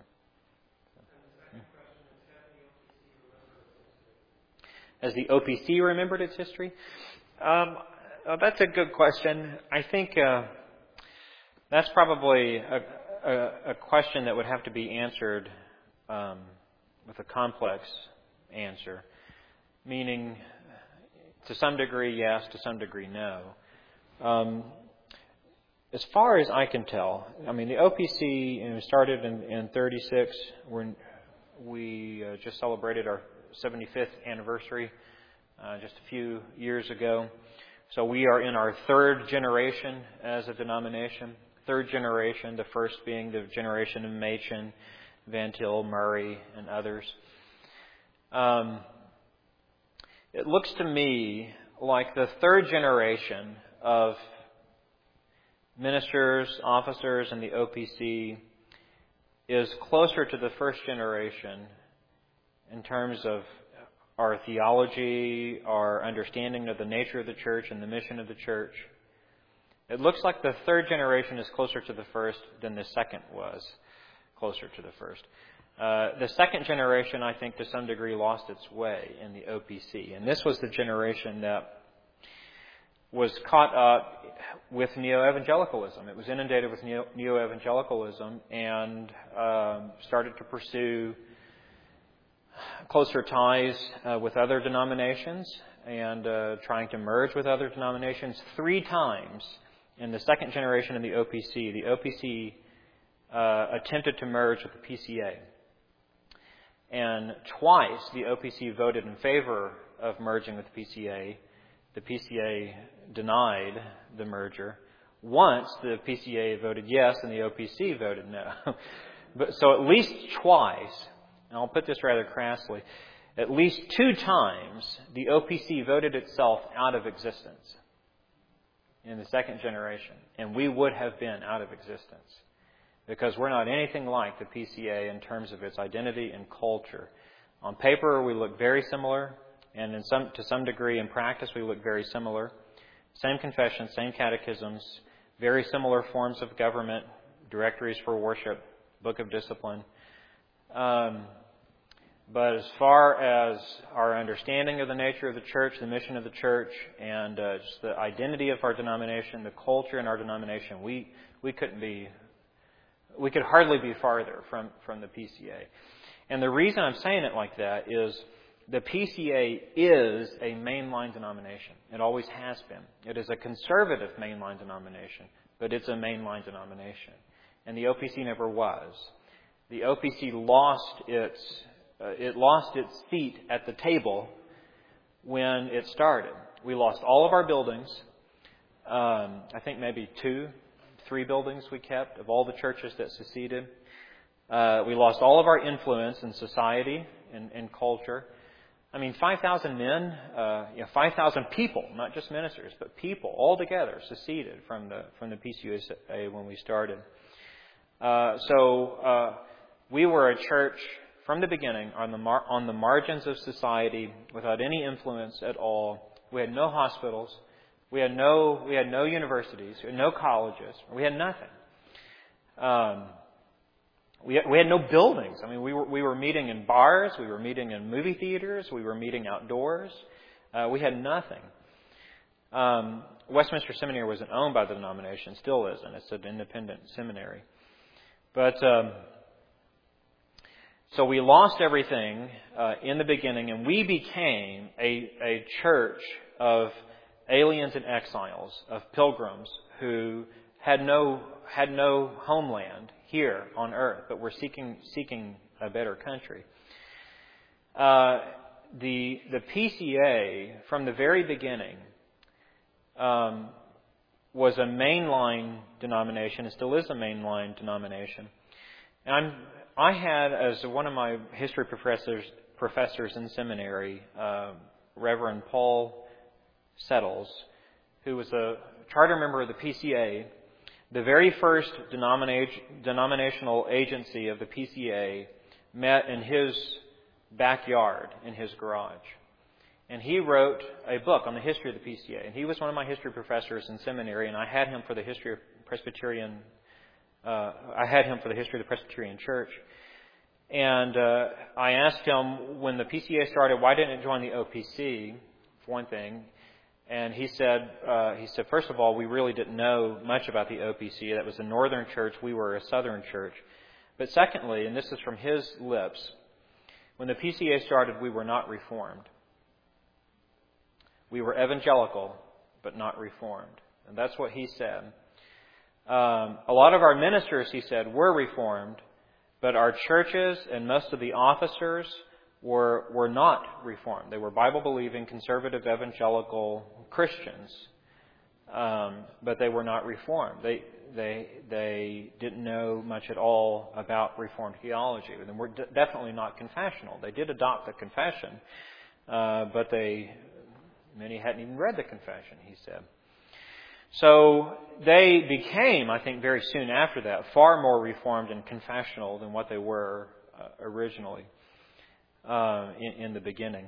As the O P C remembered its history? Um, uh, that's a good question. I think uh, that's probably a, a, a question that would have to be answered um, with a complex answer, meaning to some degree yes, to some degree no. Um, as far as I can tell, I mean, the O P C you know, started in, in thirty-six. We're, we uh, just celebrated our seventy-fifth anniversary uh, just a few years ago. So we are in our third generation as a denomination. Third generation, the first being the generation of Machen, Van Til, Murray, and others. Um, it looks to me like the third generation of ministers, officers in the O P C is closer to the first generation in terms of our theology, our understanding of the nature of the church and the mission of the church. It looks like the third generation is closer to the first than the second was closer to the first. Uh, the second generation, I think, to some degree lost its way in the O P C. And this was the generation that was caught up with neo-evangelicalism. It was inundated with neo- neo-evangelicalism and um, started to pursue closer ties uh, with other denominations and uh, trying to merge with other denominations. Three times in the second generation of the O P C, the O P C uh, attempted to merge with the P C A. And twice the O P C voted in favor of merging with the P C A. The P C A denied the merger. Once the P C A voted yes and the O P C voted no. But so at least twice, and I'll put this rather crassly, at least two times the O P C voted itself out of existence in the second generation. And we would have been out of existence because we're not anything like the P C A in terms of its identity and culture. On paper, we look very similar, and in some, to some degree in practice, we look very similar. Same confessions, same catechisms, very similar forms of government, directories for worship, book of discipline. Um, but as far as our understanding of the nature of the church, the mission of the church, and uh, just the identity of our denomination, the culture in our denomination, we, we couldn't be, we could hardly be farther from, from the P C A. And the reason I'm saying it like that is the P C A is a mainline denomination. It always has been. It is a conservative mainline denomination, but it's a mainline denomination. And the O P C never was. The O P C lost its uh, it lost its seat at the table when it started. We lost all of our buildings. Um, I think maybe two, three buildings we kept of all the churches that seceded. Uh, we lost all of our influence in society and, and culture. I mean, five thousand men, uh, you know, five thousand people, not just ministers, but people all together seceded from the from the P C A when we started. Uh, so uh, we were a church from the beginning on the mar- on the margins of society, without any influence at all. We had no hospitals, we had no we had no universities, we had no colleges, we had nothing. Um, We we had no buildings. I mean, we were we were meeting in bars, we were meeting in movie theaters, we were meeting outdoors. Uh, we had nothing. Um, Westminster Seminary wasn't owned by the denomination, still isn't. It's an independent seminary. But um, so we lost everything uh, in the beginning, and we became a a church of aliens and exiles, of pilgrims who had no had no homeland here on earth, but we're seeking seeking a better country. Uh, the the P C A from the very beginning um, was a mainline denomination, and still is a mainline denomination. And I'm I had as one of my history professors professors in seminary, uh, Reverend Paul Settles, who was a charter member of the P C A. The very first denominational agency of the P C A met in his backyard, in his garage. And he wrote a book on the history of the P C A. And he was one of my history professors in seminary, and I had him for the history of Presbyterian, uh, I had him for the history of the Presbyterian Church. And uh, I asked him, when the P C A started, why didn't it join the O P C, for one thing? And he said, uh, he said, first of all, we really didn't know much about the O P C. That was a northern church. We were a southern church. But secondly, and this is from his lips, when the P C A started, we were not reformed. We were evangelical, but not reformed. And that's what he said. Um, a lot of our ministers, he said, were reformed, but our churches and most of the officers were were not reformed. They were Bible-believing, conservative, evangelical Christians, um, but they were not reformed. They they they didn't know much at all about Reformed theology, and were d- definitely not confessional. They did adopt the confession, uh, but they many hadn't even read the confession, he said. So they became, I think, very soon after that, far more reformed and confessional than what they were uh, originally. Uh, in, in the beginning.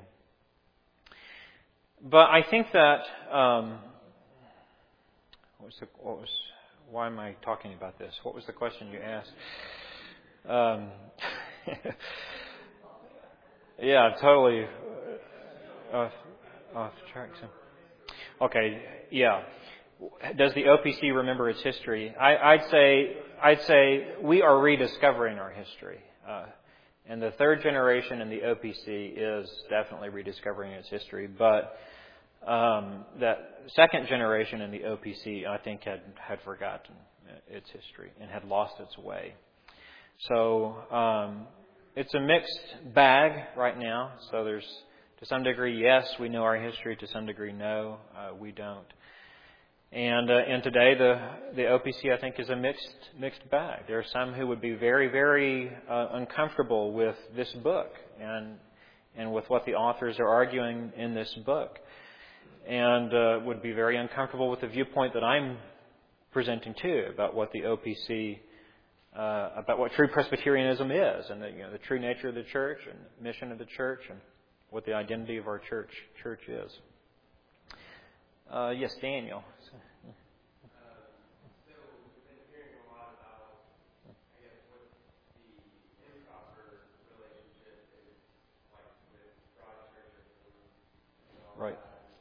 But I think that um, what was the, what was why am I talking about this? What was the question you asked? Um, Yeah, totally off, off track. Okay, yeah. Does the O P C remember its history? I, I'd say I'd say we are rediscovering our history. Uh, and the third generation in the O P C is definitely rediscovering its history. But um, that second generation in the O P C, I think, had, had forgotten its history and had lost its way. So um, it's a mixed bag right now. So there's, to some degree, yes, we know our history. To some degree, no, uh, we don't. And uh, and today the the O P C, I think, is a mixed mixed bag. There are some who would be very very uh, uncomfortable with this book and and with what the authors are arguing in this book, and uh, would be very uncomfortable with the viewpoint that I'm presenting too about what the O P C uh, about what true Presbyterianism is, and the, you know, the true nature of the church and mission of the church, and what the identity of our church church is. Uh, yes, Daniel. Right.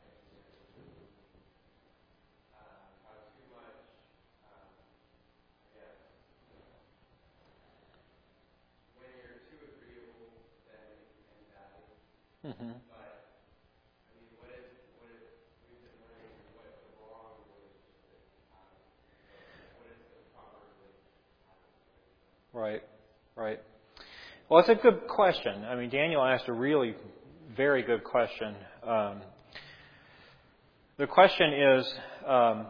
Mm-hmm. But I mean, what is what is we've been learning what the wrong relationship is? What is the proper relationship? Right, right. Well, it's a good question. I mean, Daniel asked a really very good question. Um, the question is, um,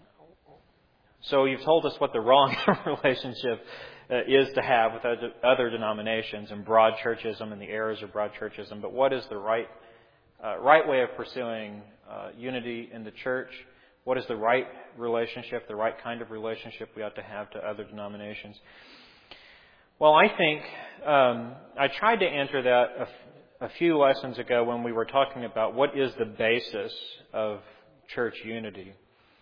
so you've told us what the wrong relationship uh, is to have with other, other denominations and broad churchism and the errors of broad churchism, but what is the right uh, right way of pursuing uh, unity in the church? What is the right relationship, the right kind of relationship we ought to have to other denominations? Well, I think um, I tried to answer that a, f- a few lessons ago when we were talking about what is the basis of church unity.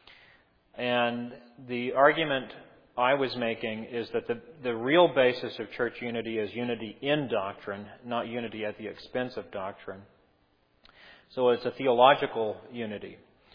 And the argument I was making is that the, the real basis of church unity is unity in doctrine, not unity at the expense of doctrine. So it's a theological unity.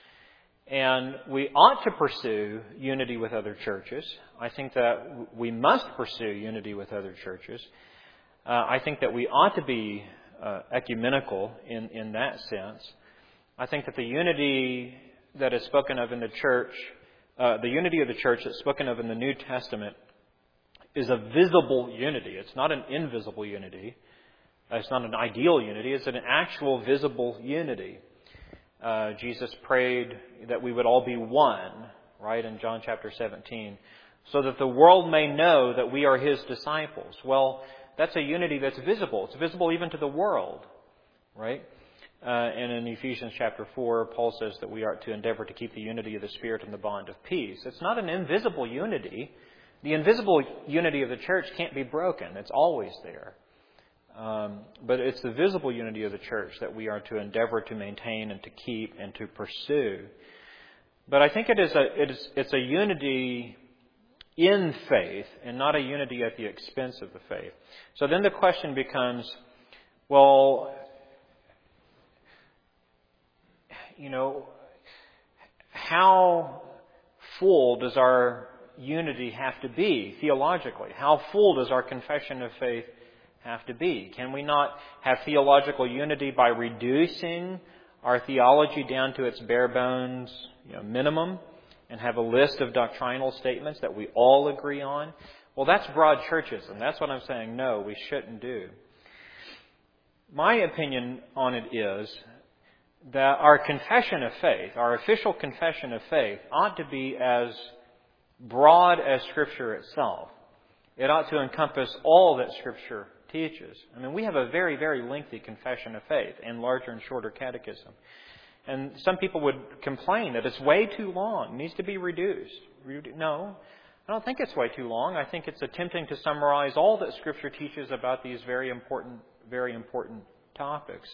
And we ought to pursue unity with other churches. I think that we must pursue unity with other churches. Uh, I think that we ought to be uh, ecumenical in, in that sense. I think that the unity that is spoken of in the church, uh, the unity of the church that's spoken of in the New Testament, is a visible unity. It's not an invisible unity. It's not an ideal unity. It's an actual visible unity. Uh, Jesus prayed that we would all be one, right, in John chapter seventeen, so that the world may know that we are His disciples. Well, that's a unity that's visible. It's visible even to the world, right? Uh, and in Ephesians chapter four, Paul says that we are to endeavor to keep the unity of the Spirit in the bond of peace. It's not an invisible unity. The invisible unity of the church can't be broken. It's always there. Um, but it's the visible unity of the church that we are to endeavor to maintain and to keep and to pursue. But I think it is a it is it's a unity in faith and not a unity at the expense of the faith. So then the question becomes, well, you know, how full does our unity have to be theologically? How full does our confession of faith have to be? Can we not have theological unity by reducing our theology down to its bare bones, you know, minimum, and have a list of doctrinal statements that we all agree on? Well, that's broad churchism. That's what I'm saying. No, we shouldn't do. My opinion on it is that our confession of faith, our official confession of faith, ought to be as broad as Scripture itself. It ought to encompass all that Scripture teaches. I mean, we have a very, very lengthy confession of faith and larger and shorter catechism. And some people would complain that it's way too long. It needs to be reduced. No, I don't think it's way too long. I think it's attempting to summarize all that Scripture teaches about these very important, very important topics.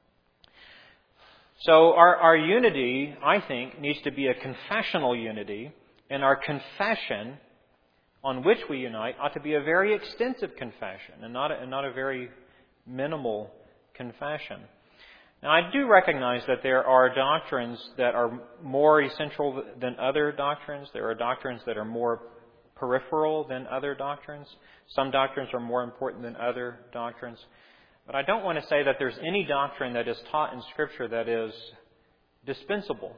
So our, our unity, I think, needs to be a confessional unity, and our confession on which we unite ought to be a very extensive confession and not a, and not a very minimal confession. Now, I do recognize that there are doctrines that are more essential than other doctrines. There are doctrines that are more peripheral than other doctrines. Some doctrines are more important than other doctrines. But I don't want to say that there's any doctrine that is taught in Scripture that is dispensable.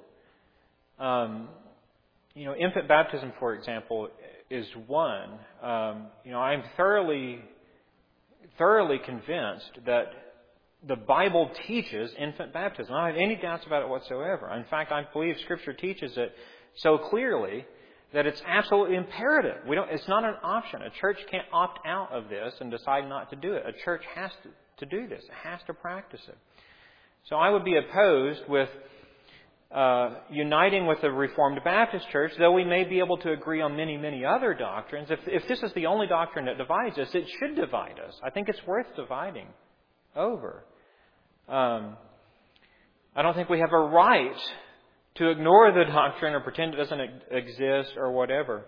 Um, you know, infant baptism, for example, is one. Um, you know, I'm thoroughly, thoroughly convinced that the Bible teaches infant baptism. I don't have any doubts about it whatsoever. In fact, I believe Scripture teaches it so clearly that it's absolutely imperative. We don't. It's not an option. A church can't opt out of this and decide not to do it. A church has to, to do this. It has to practice it. So I would be opposed with uh, uniting with the Reformed Baptist Church, though we may be able to agree on many, many other doctrines. If, if this is the only doctrine that divides us, it should divide us. I think it's worth dividing over. Um, I don't think we have a right to ignore the doctrine or pretend it doesn't exist or whatever,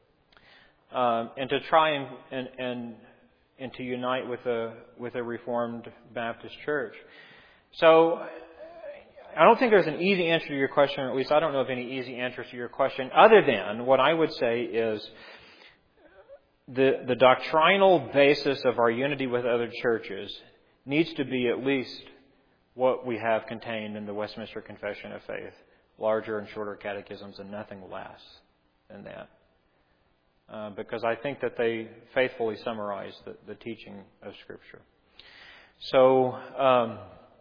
um, and to try and, and and and to unite with a with a Reformed Baptist Church. So I don't think there's an easy answer to your question, or at least I don't know of any easy answers to your question, other than what I would say is the the doctrinal basis of our unity with other churches needs to be at least what we have contained in the Westminster Confession of Faith. Larger and shorter catechisms and nothing less than that. Uh, because I think that they faithfully summarize the, the teaching of Scripture. So, um,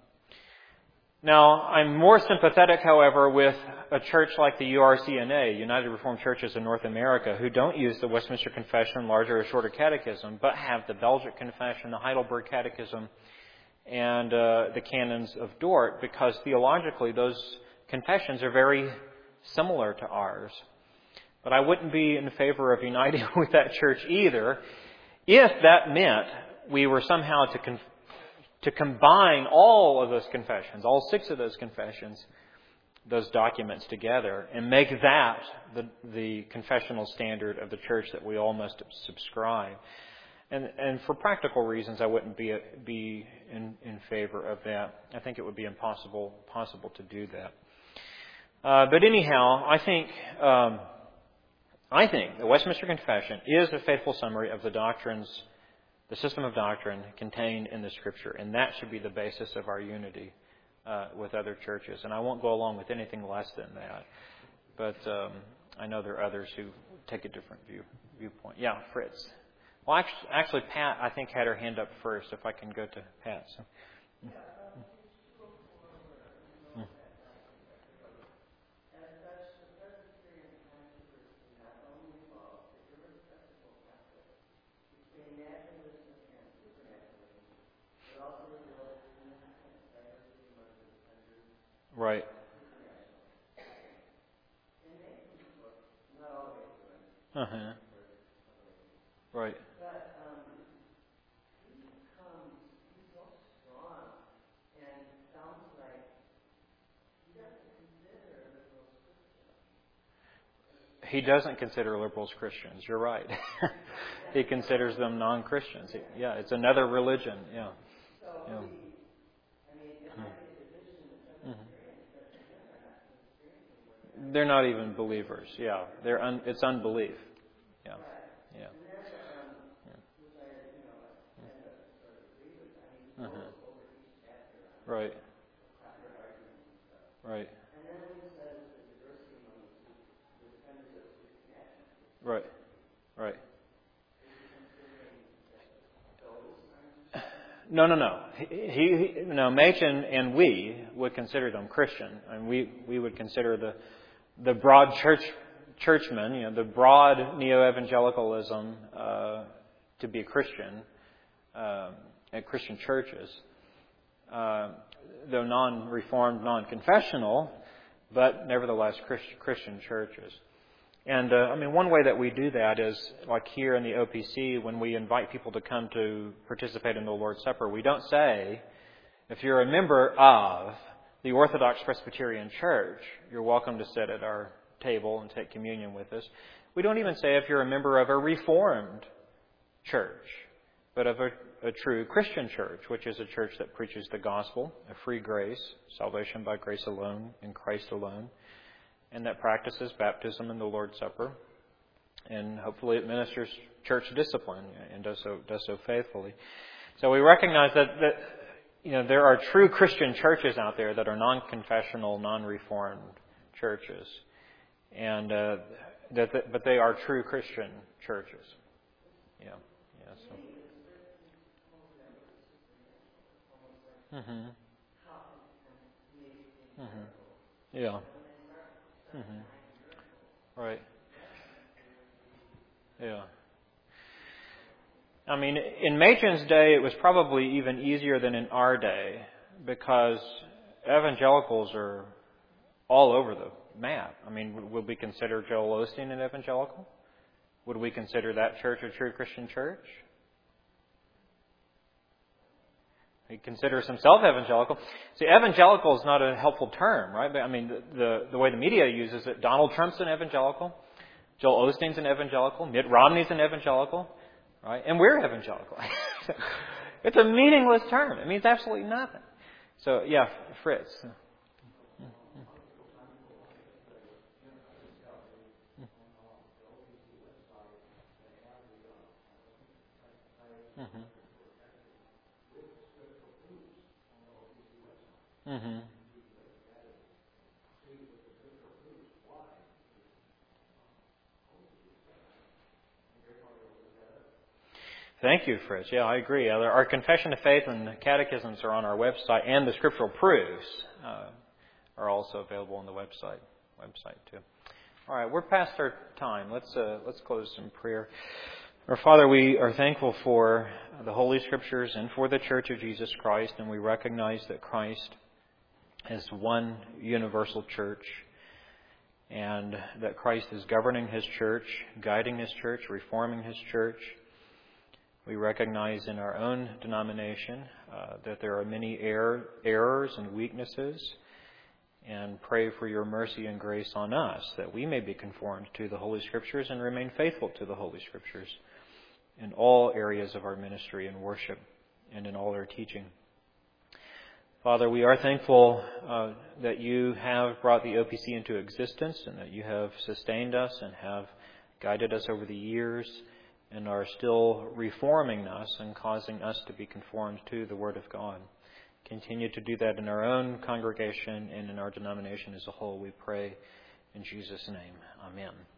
now I'm more sympathetic, however, with a church like the U R C N A, United Reformed Churches in North America, who don't use the Westminster Confession, larger or shorter catechism, but have the Belgic Confession, the Heidelberg Catechism, and uh, the Canons of Dort, because theologically those confessions are very similar to ours. But I wouldn't be in favor of uniting with that church either if that meant we were somehow to con- to combine all of those confessions, all six of those confessions, those documents together, and make that the, the confessional standard of the church that we all must subscribe. And, and for practical reasons, I wouldn't be be in, in favor of that. I think it would be impossible possible to do that. Uh, but anyhow, I think um, I think the Westminster Confession is a faithful summary of the doctrines, the system of doctrine contained in the Scripture, and that should be the basis of our unity uh, with other churches. And I won't go along with anything less than that. But um, I know there are others who take a different view viewpoint. Yeah, Fritz. Well, actually, actually, Pat, I think, had her hand up first. If I can go to Pat. So. Mm. Right. Uh huh. Right. But um, he becomes, he's so strong, and it sounds like he doesn't consider liberals Christians. He doesn't consider liberals Christians. You're right. He considers them non-Christians. Yeah, it's another religion. Yeah. So yeah. he, I mean, it might be a division in some experience, but they're not experiencing. They're not even believers. Yeah, they're un, it's unbelief. Yeah, yeah. Uh-huh. Right. Right. Right. Right. No, no, no. He, he no. Machen and we would consider them Christian, and we, we would consider the the broad church churchmen, you know, the broad neo-evangelicalism uh, to be Christian uh, at Christian churches, uh, though non-reformed, non-confessional, but nevertheless Christ, Christian churches. And uh, I mean, one way that we do that is, like here in the O P C, when we invite people to come to participate in the Lord's Supper, we don't say, if you're a member of the Orthodox Presbyterian Church, you're welcome to sit at our table and take communion with us. We don't even say if you're a member of a Reformed church, but of a, a true Christian church, which is a church that preaches the gospel, a free grace, salvation by grace alone, in Christ alone, and that practices baptism and the Lord's Supper, and hopefully it ministers church discipline and does so does so faithfully. So we recognize that, that you know there are true Christian churches out there that are non-confessional, non-reformed churches, and uh, that, that but they are true Christian churches. Yeah, yeah. So. Mhm. Mhm. Yeah. Mhm. Right. Yeah. I mean, in Machen's day, it was probably even easier than in our day because evangelicals are all over the map. I mean, would we consider Joel Osteen an evangelical? Would we consider that church a true Christian church? He considers himself evangelical. See, evangelical is not a helpful term, right? I mean, the, the, the way the media uses it, Donald Trump's an evangelical, Joel Osteen's an evangelical, Mitt Romney's an evangelical, right? And we're evangelical. It's a meaningless term. It means absolutely nothing. So, yeah, Fritz. Mm-hmm. Mm-hmm. Thank you, Fritz. Yeah, I agree. Our confession of faith and catechisms are on our website, and the scriptural proofs uh, are also available on the website website too. All right, we're past our time. Let's uh, let's close in prayer. Our Father, we are thankful for the Holy Scriptures and for the Church of Jesus Christ, and we recognize that Christ is one universal church, and that Christ is governing His church, guiding His church, reforming His church. We recognize in our own denomination uh, that there are many error, errors and weaknesses, and pray for your mercy and grace on us, that we may be conformed to the Holy Scriptures and remain faithful to the Holy Scriptures in all areas of our ministry and worship and in all our teaching. Father, we are thankful uh, that you have brought the O P C into existence and that you have sustained us and have guided us over the years and are still reforming us and causing us to be conformed to the Word of God. Continue to do that in our own congregation and in our denomination as a whole, we pray in Jesus' name. Amen.